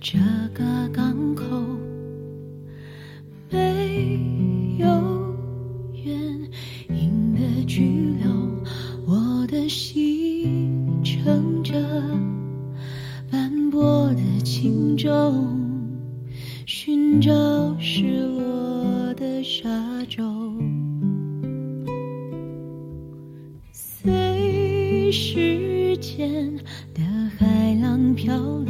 这个港口没有原因的拘留，我的心乘着斑驳的轻舟，寻找失落的沙洲，随时间的海浪漂流，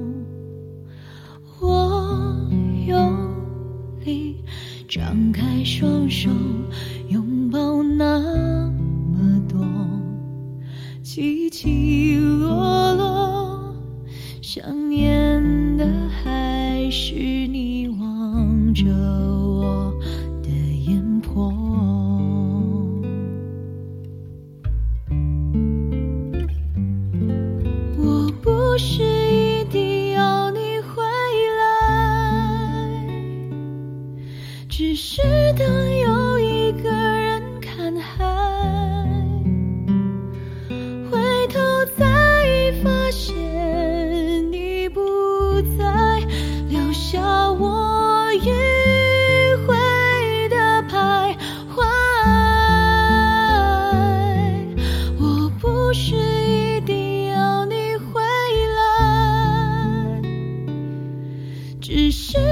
我用力张开双手，拥抱那么多起起落落，想念的还是你望着我的眼波。我不是一定要你回来，只是等有一个人看海，回头再发现你不在，留下我迂回的徘徊。我不是一定要你回来，只是